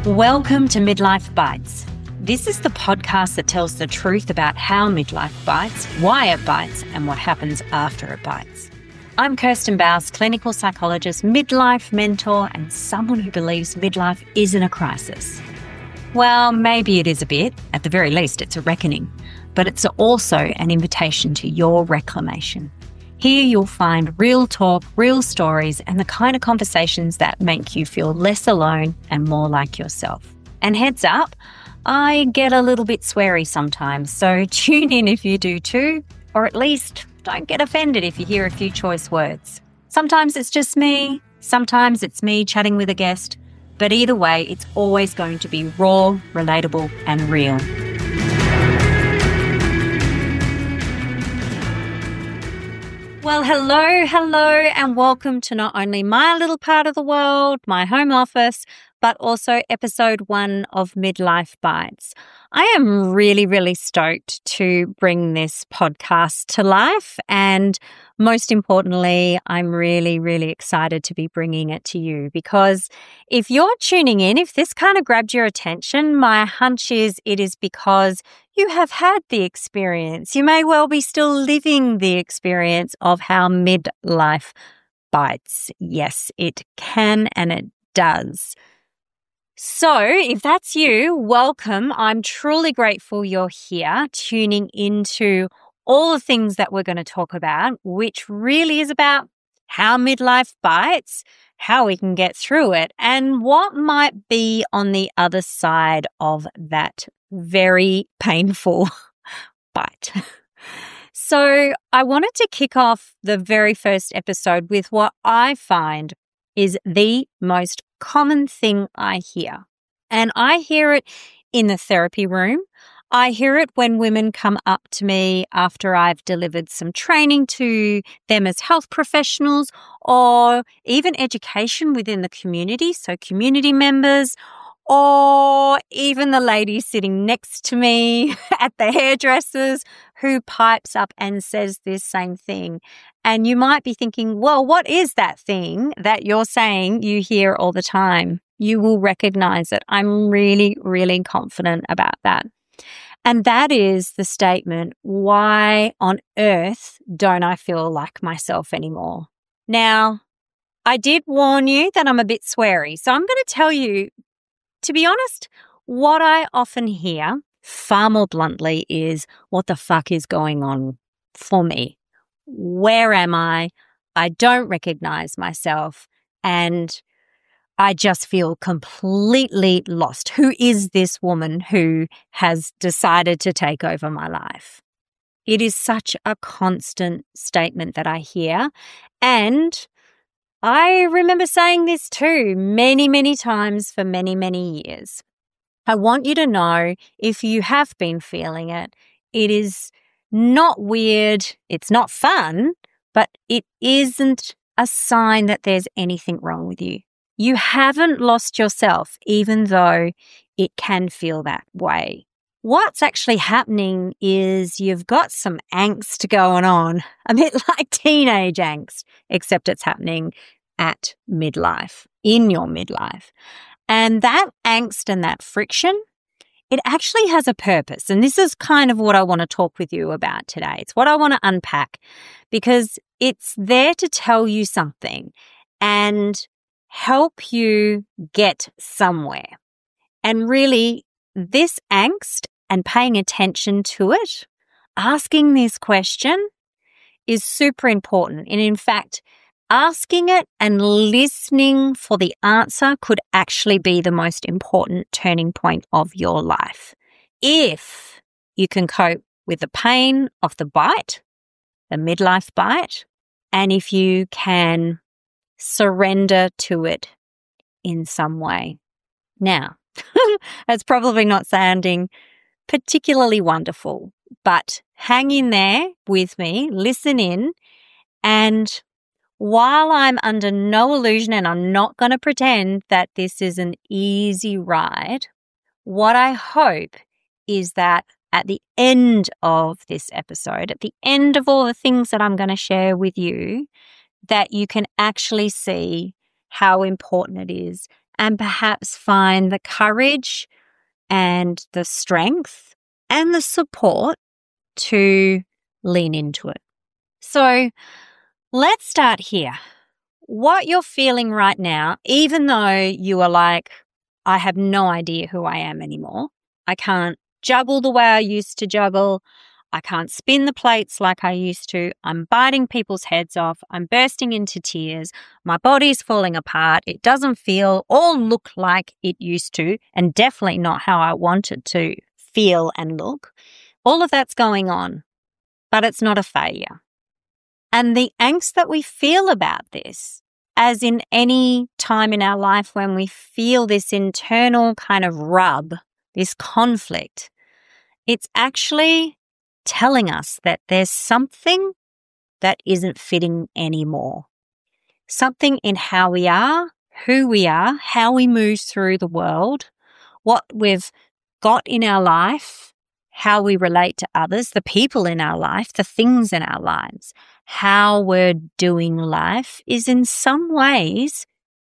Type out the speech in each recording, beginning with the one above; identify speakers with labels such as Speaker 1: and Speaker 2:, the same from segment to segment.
Speaker 1: Welcome to Midlife Bites. This is the podcast that tells the truth about how midlife bites, why it bites, and what happens after it bites. I'm Kirsten Bowes, clinical psychologist, midlife mentor, and someone who believes midlife isn't a crisis. Well, maybe it is a bit. At the very least, it's a reckoning. But it's also an invitation to your reclamation. Here you'll find real talk, real stories, and the kind of conversations that make you feel less alone and more like yourself. And heads up, I get a little bit sweary sometimes, so tune in if you do too, or at least don't get offended if you hear a few choice words. Sometimes it's just me, sometimes it's me chatting with a guest, but either way, it's always going to be raw, relatable, and real. Well, hello, and welcome to not only my little part of the world, my home office, but also episode 1 of Midlife Bites. I am really stoked to bring this podcast to life, and most importantly, I'm really excited to be bringing it to you, because if you're tuning in, if this kind of grabbed your attention, my hunch is it is because you have had the experience. You may well be still living the experience of how midlife bites. Yes, it can and it does. So if that's you, welcome. I'm truly grateful you're here tuning into all the things that we're going to talk about, which really is about how midlife bites, how we can get through it, and what might be on the other side of that very painful bite. So I wanted to kick off the very first episode with what I find is the most common thing I hear. And I hear it in the therapy room. I hear it when women come up to me after I've delivered some training to them as health professionals, or even education within the community, so community members, or even the lady sitting next to me at the hairdressers who pipes up and says this same thing. And you might be thinking, well, what is that thing that you're saying you hear all the time? You will recognize it. I'm really confident about that. And that is the statement, why on earth don't I feel like myself anymore? Now, I did warn you that I'm a bit sweary, so I'm going to tell you, to be honest, what I often hear far more bluntly is, what the fuck is going on for me? Where am I? I don't recognize myself, and I just feel completely lost. Who is this woman who has decided to take over my life? It is such a constant statement that I hear, and I remember saying this too many times for many years. I want you to know, if you have been feeling it, it is not weird, it's not fun, but it isn't a sign that there's anything wrong with you. You haven't lost yourself, even though it can feel that way. What's actually happening is you've got some angst going on, a bit like teenage angst, except it's happening at midlife, in your midlife. And that angst and that friction, it actually has a purpose. And this is kind of what I want to talk with you about today. It's what I want to unpack, because it's there to tell you something and help you get somewhere. And really, this angst and paying attention to it, asking this question, is super important. And in fact, asking it and listening for the answer could actually be the most important turning point of your life. If you can cope with the pain of the bite, the midlife bite, and if you can surrender to it in some way. Now, that's probably not sounding particularly wonderful, but hang in there with me, listen in, and while I'm under no illusion, and I'm not going to pretend that this is an easy ride, what I hope is that at the end of this episode, at the end of all the things that I'm going to share with you, that you can actually see how important it is and perhaps find the courage and the strength and the support to lean into it. So let's start here. What you're feeling right now, even though you are like, I have no idea who I am anymore. I can't juggle the way I used to juggle. I can't spin the plates like I used to. I'm biting people's heads off. I'm bursting into tears. My body's falling apart. It doesn't feel or look like it used to, and definitely not how I want it to feel and look. All of that's going on, but it's not a failure. And the angst that we feel about this, as in any time in our life when we feel this internal kind of rub, this conflict, it's actually telling us that there's something that isn't fitting anymore. Something in how we are, who we are, how we move through the world, what we've got in our life, how we relate to others, the people in our life, the things in our lives, how we're doing life is in some ways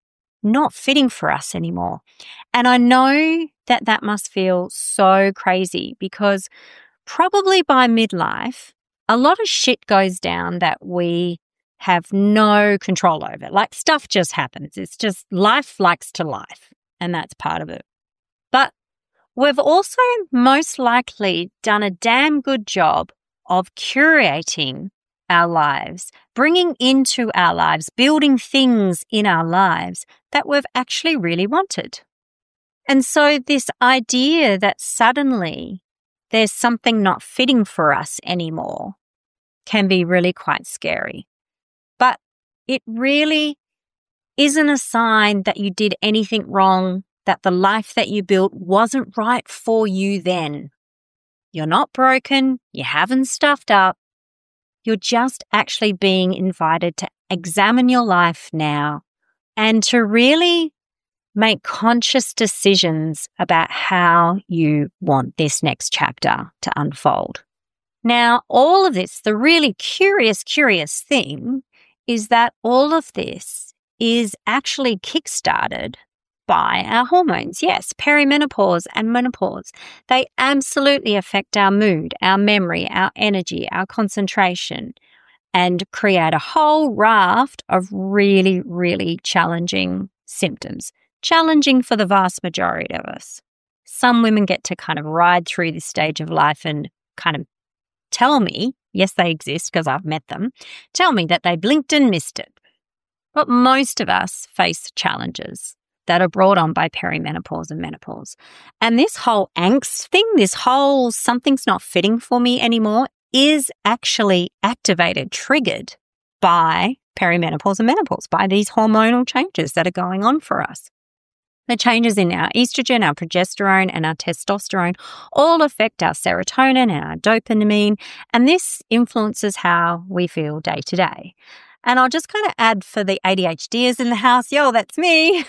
Speaker 1: not fitting for us anymore. And I know that that must feel so crazy because probably by midlife, a lot of shit goes down that we have no control over. Like stuff just happens. It's just life likes to life, and that's part of it. But we've also most likely done a damn good job of curating our lives, bringing into our lives, building things in our lives that we've actually really wanted. And so this idea that suddenly there's something not fitting for us anymore can be really quite scary. But it really isn't a sign that you did anything wrong, that the life that you built wasn't right for you then. You're not broken. You haven't stuffed up. You're just actually being invited to examine your life now and to really make conscious decisions about how you want this next chapter to unfold. Now, all of this, the really curious thing is that all of this is actually kickstarted by our hormones. Yes, perimenopause and menopause. They absolutely affect our mood, our memory, our energy, our concentration, and create a whole raft of really, really challenging symptoms. Challenging for the vast majority of us. Some women get to kind of ride through this stage of life and kind of tell me, yes, they exist because I've met them, tell me that they blinked and missed it. But most of us face challenges that are brought on by perimenopause and menopause. And this whole angst thing, this whole something's not fitting for me anymore is actually activated, triggered by perimenopause and menopause, by these hormonal changes that are going on for us. The changes in our estrogen, our progesterone, and our testosterone all affect our serotonin and our dopamine, and this influences how we feel day to day. And I'll just kind of add for the ADHDers in the house, yo, that's me.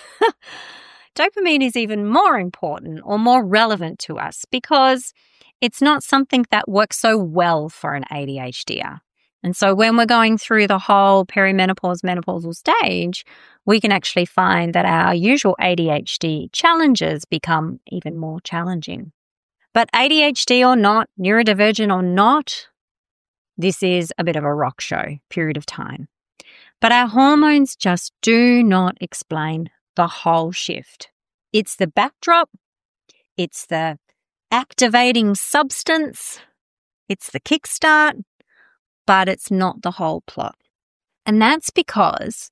Speaker 1: Dopamine is even more important or more relevant to us because it's not something that works so well for an ADHDer. And so when we're going through the whole perimenopause, menopausal stage, we can actually find that our usual ADHD challenges become even more challenging. But ADHD or not, neurodivergent or not, this is a bit of a rock show period of time. But our hormones just do not explain the whole shift. It's the backdrop, it's the activating substance, it's the kickstart, but it's not the whole plot. And that's because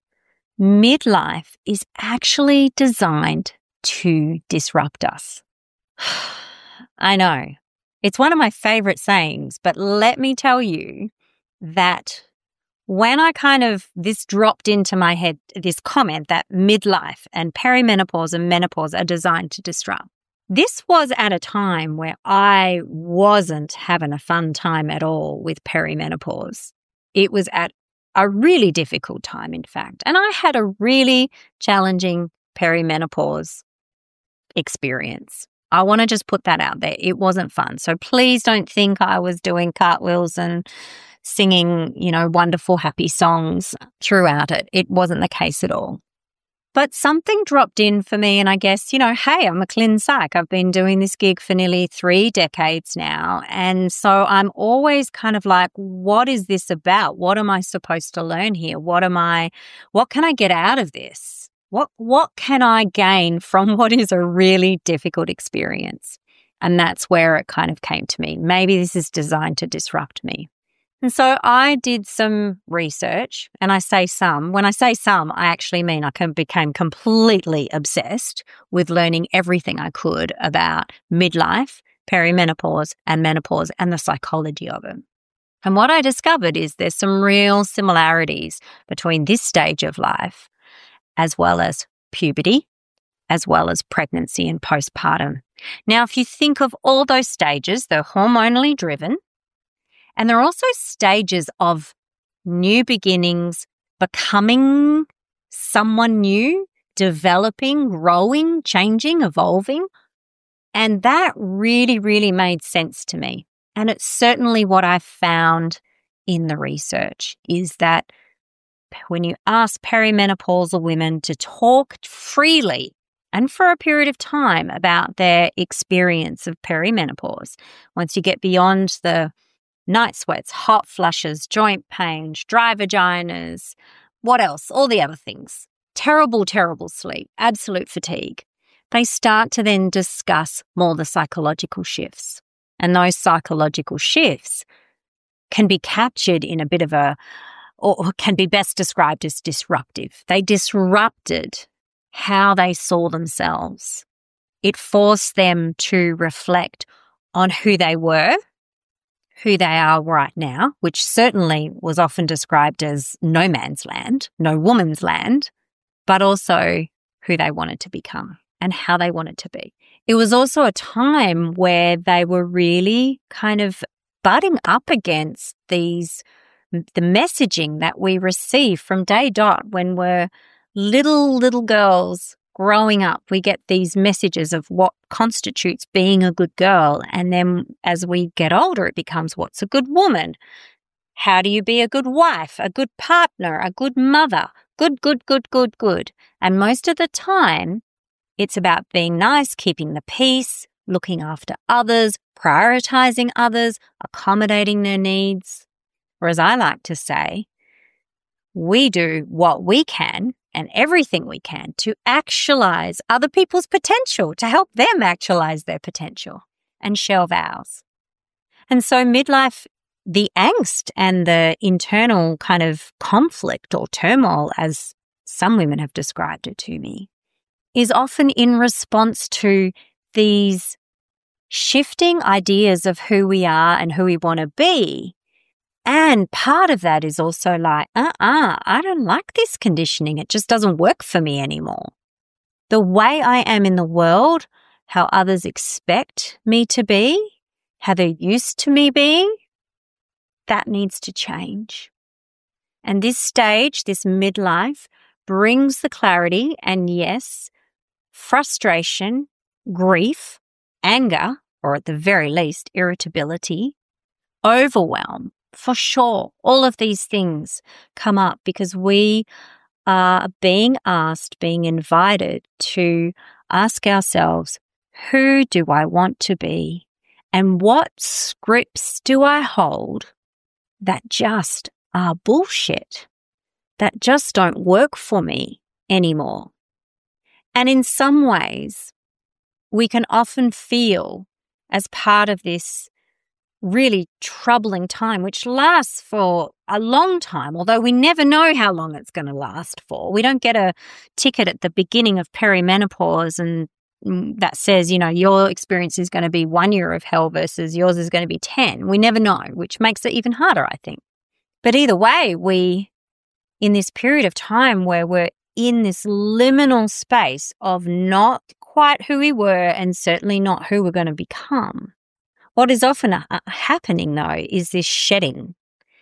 Speaker 1: midlife is actually designed to disrupt us. I know. It's one of my favorite sayings, but let me tell you that when this dropped into my head, this comment that midlife and perimenopause and menopause are designed to disrupt. This was at a time where I wasn't having a fun time at all with perimenopause. It was at a really difficult time, in fact. And I had a really challenging perimenopause experience. I want to just put that out there. It wasn't fun. So please don't think I was doing cartwheels and singing, wonderful, happy songs throughout it. It wasn't the case at all. But something dropped in for me, and I guess, hey, I'm a clin psych. I've been doing this gig for nearly 3 decades now. And so I'm always kind of like, what is this about? What am I supposed to learn here? What can I get out of this? What can I gain from what is a really difficult experience? And that's where it kind of came to me. Maybe this is designed to disrupt me. And so I did some research, and I say some. When I say some, I actually mean I became completely obsessed with learning everything I could about midlife, perimenopause, and menopause and the psychology of it. And what I discovered is there's some real similarities between this stage of life as well as puberty, as well as pregnancy and postpartum. Now, if you think of all those stages, they're hormonally driven. And there are also stages of new beginnings, becoming someone new, developing, growing, changing, evolving. And that really, really made sense to me. And it's certainly what I found in the research is that when you ask perimenopausal women to talk freely and for a period of time about their experience of perimenopause, once you get beyond the night sweats, hot flushes, joint pains, dry vaginas, what else? All the other things. Terrible, terrible sleep, absolute fatigue. They start to then discuss more the psychological shifts. And those psychological shifts can be captured in a bit of or can be best described as disruptive. They disrupted how they saw themselves. It forced them to reflect on who they were, who they are right now, which certainly was often described as no man's land, no woman's land, but also who they wanted to become and how they wanted to be. It was also a time where they were really kind of butting up against the messaging that we receive from day dot when we're little girls growing up. We get these messages of what constitutes being a good girl. And then as we get older, it becomes what's a good woman? How do you be a good wife, a good partner, a good mother? Good. And most of the time, it's about being nice, keeping the peace, looking after others, prioritizing others, accommodating their needs. Or as I like to say, we do what we can and everything we can to actualize other people's potential, to help them actualize their potential and shelve ours. And so midlife, the angst and the internal kind of conflict or turmoil, as some women have described it to me, is often in response to these shifting ideas of who we are and who we want to be. And part of that is also like, I don't like this conditioning. It just doesn't work for me anymore. The way I am in the world, how others expect me to be, how they're used to me being, that needs to change. And this stage, this midlife, brings the clarity and, yes, frustration, grief, anger, or at the very least, irritability, overwhelm. For sure, all of these things come up because we are being invited to ask ourselves, who do I want to be? And what scripts do I hold that just are bullshit, that just don't work for me anymore? And in some ways, we can often feel as part of this really troubling time, which lasts for a long time, although we never know how long it's going to last for. We don't get a ticket at the beginning of perimenopause and that says, your experience is going to be 1 year of hell versus yours is going to be 10. We never know, which makes it even harder, I think. But either way, in this period of time where we're in this liminal space of not quite who we were and certainly not who we're going to become, what is often happening, though, is this shedding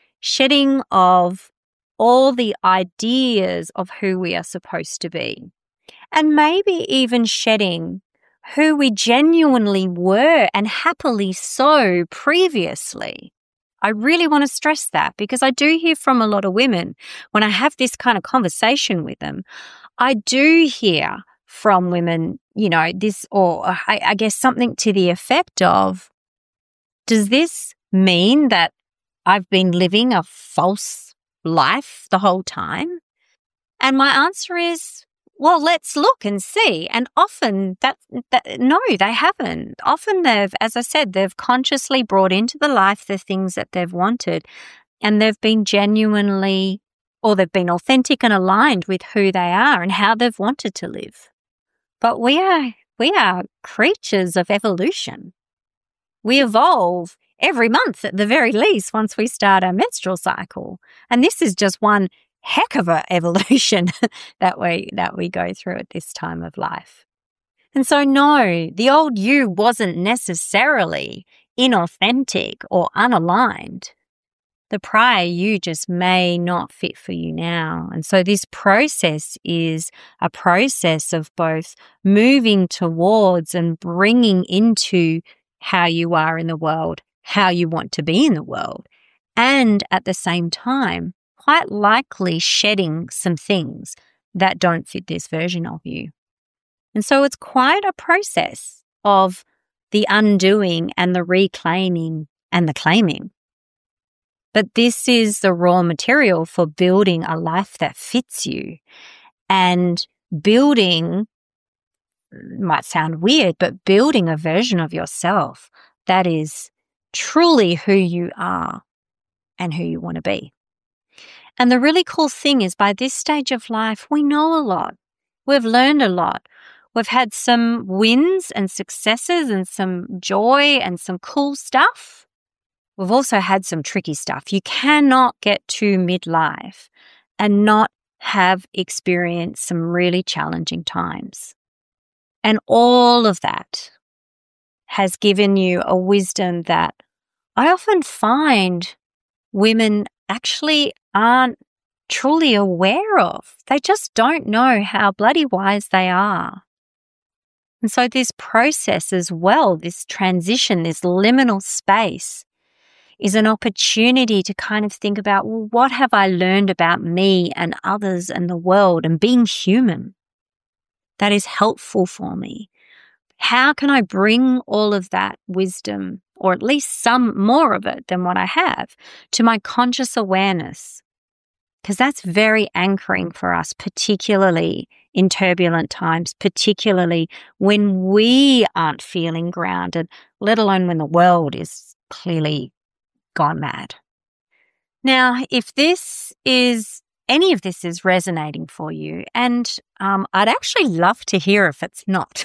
Speaker 1: of all the ideas of who we are supposed to be. And maybe even shedding who we genuinely were and happily so previously. I really want to stress that because I do hear from a lot of women when I have this kind of conversation with them, I do hear from women, this, or I guess something to the effect of, does this mean that I've been living a false life the whole time? And my answer is, well, let's look and see. And often no, they haven't. Often as I said, they've consciously brought into the life the things that they've wanted, and they've been genuinely, or they've been authentic and aligned with who they are and how they've wanted to live. But we are creatures of evolution. We evolve every month at the very least once we start our menstrual cycle. And this is just one heck of a evolution that we go through at this time of life. And so no, the old you wasn't necessarily inauthentic or unaligned. The prior you just may not fit for you now. And so this process is a process of both moving towards and bringing into how you are in the world, how you want to be in the world, and at the same time, quite likely shedding some things that don't fit this version of you. And so it's quite a process of the undoing and the reclaiming and the claiming. But this is the raw material for building a life that fits you, and building, might sound weird, but building a version of yourself that is truly who you are and who you want to be. And the really cool thing is, by this stage of life, we know a lot. We've learned a lot. We've had some wins and successes and some joy and some cool stuff. We've also had some tricky stuff. You cannot get to midlife and not have experienced some really challenging times. And all of that has given you a wisdom that I often find women actually aren't truly aware of. They just don't know how bloody wise they are. And so this process as well, this transition, this liminal space, is an opportunity to kind of think about, well, what have I learned about me and others and the world and being human that is helpful for me? How can I bring all of that wisdom, or at least some more of it than what I have, to my conscious awareness? Because that's very anchoring for us, particularly in turbulent times, particularly when we aren't feeling grounded, let alone when the world is clearly gone mad. Now, if any of this is resonating for you, and I'd actually love to hear if it's not,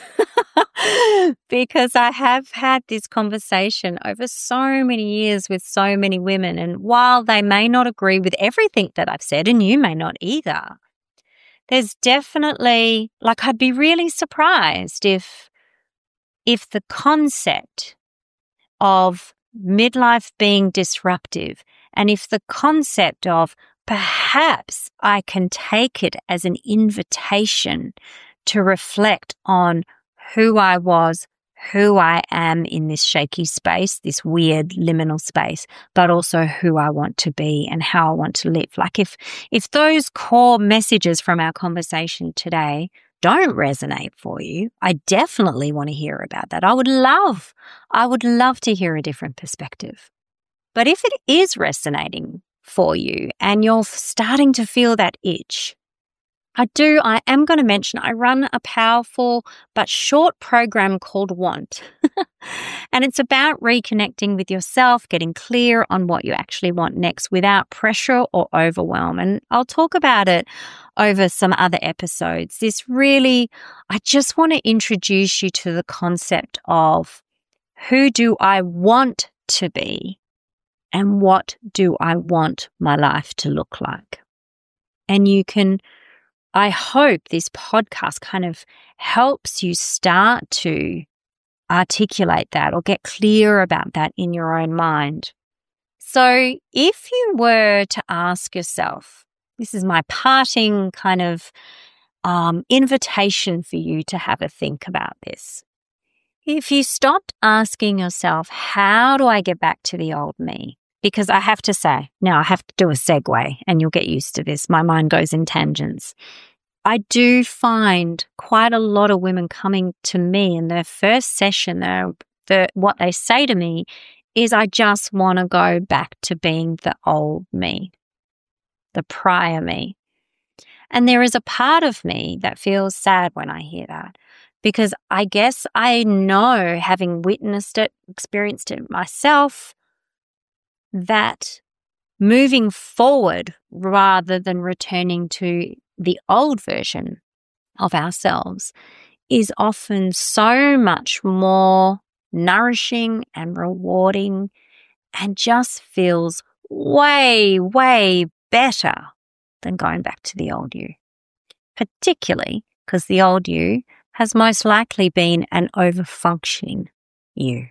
Speaker 1: because I have had this conversation over so many years with so many women, and while they may not agree with everything that I've said, and you may not either, there's definitely, I'd be really surprised if the concept of midlife being disruptive, and if the concept of perhaps I can take it as an invitation to reflect on who I was, who I am in this shaky space, this weird liminal space, but also who I want to be and how I want to live. If those core messages from our conversation today don't resonate for you, I definitely want to hear about that. I would love to hear a different perspective. But if it is resonating for you and you're starting to feel that itch, I am going to mention I run a powerful but short program called Want. And it's about reconnecting with yourself, getting clear on what you actually want next without pressure or overwhelm. And I'll talk about it over some other episodes. I just want to introduce you to the concept of who do I want to be and what do I want my life to look like. And I hope this podcast kind of helps you start to articulate that or get clear about that in your own mind. So if you were to ask yourself, this is my parting kind of invitation for you to have a think about this. If you stopped asking yourself, how do I get back to the old me? Because I have to say, now I have to do a segue and you'll get used to this. My mind goes in tangents. I do find quite a lot of women coming to me in their first session, what they say to me is, I just want to go back to being the old me, the prior me. And there is a part of me that feels sad when I hear that, because I guess I know, having witnessed it, experienced it myself, that moving forward rather than returning to the old version of ourselves is often so much more nourishing and rewarding and just feels way, way better than going back to the old you, particularly because the old you has most likely been an over-functioning you.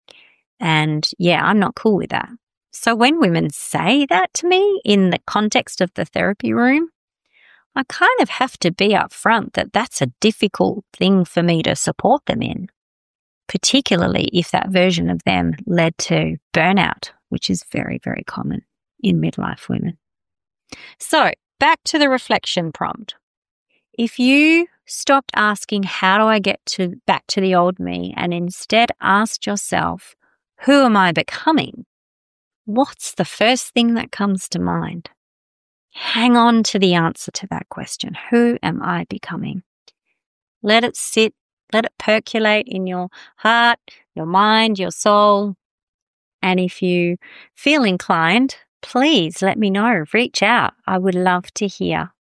Speaker 1: And yeah, I'm not cool with that. So when women say that to me in the context of the therapy room, I kind of have to be upfront that that's a difficult thing for me to support them in, particularly if that version of them led to burnout, which is very, very common in midlife women. So back to the reflection prompt. If you stopped asking, how do I get back to the old me, and instead asked yourself, who am I becoming? What's the first thing that comes to mind? Hang on to the answer to that question. Who am I becoming? Let it sit, let it percolate in your heart, your mind, your soul. And if you feel inclined, please let me know. Reach out. I would love to hear.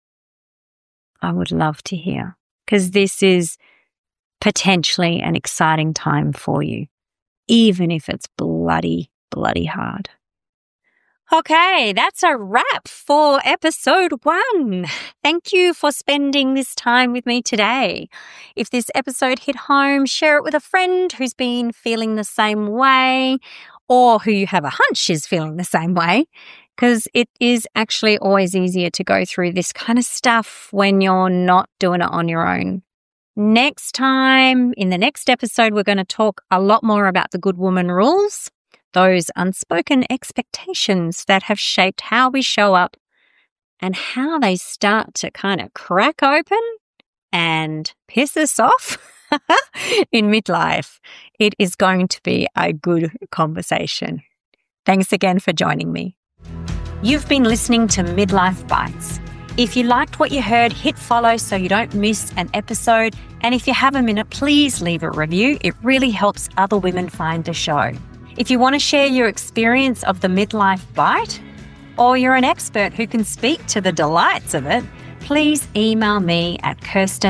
Speaker 1: I would love to hear, because this is potentially an exciting time for you, even if it's bloody, bloody hard. Okay, that's a wrap for episode 1. Thank you for spending this time with me today. If this episode hit home, share it with a friend who's been feeling the same way, or who you have a hunch is feeling the same way, because it is actually always easier to go through this kind of stuff when you're not doing it on your own. Next time, in the next episode, we're going to talk a lot more about the Good Woman rules, those unspoken expectations that have shaped how we show up and how they start to kind of crack open and piss us off in midlife. It is going to be a good conversation. Thanks again for joining me. You've been listening to Midlife Bites. If you liked what you heard, hit follow so you don't miss an episode. And if you have a minute, please leave a review. It really helps other women find the show. If you want to share your experience of the Midlife Bite, or you're an expert who can speak to the delights of it, please email me at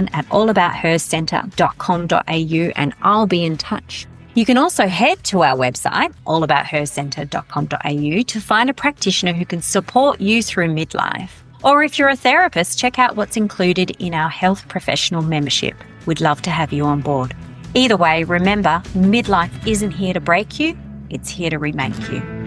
Speaker 1: kirsten@allabouthercentre.com.au and I'll be in touch. You can also head to our website, allabouthercentre.com.au, to find a practitioner who can support you through midlife. Or if you're a therapist, check out what's included in our health professional membership. We'd love to have you on board. Either way, remember, midlife isn't here to break you, it's here to remake you.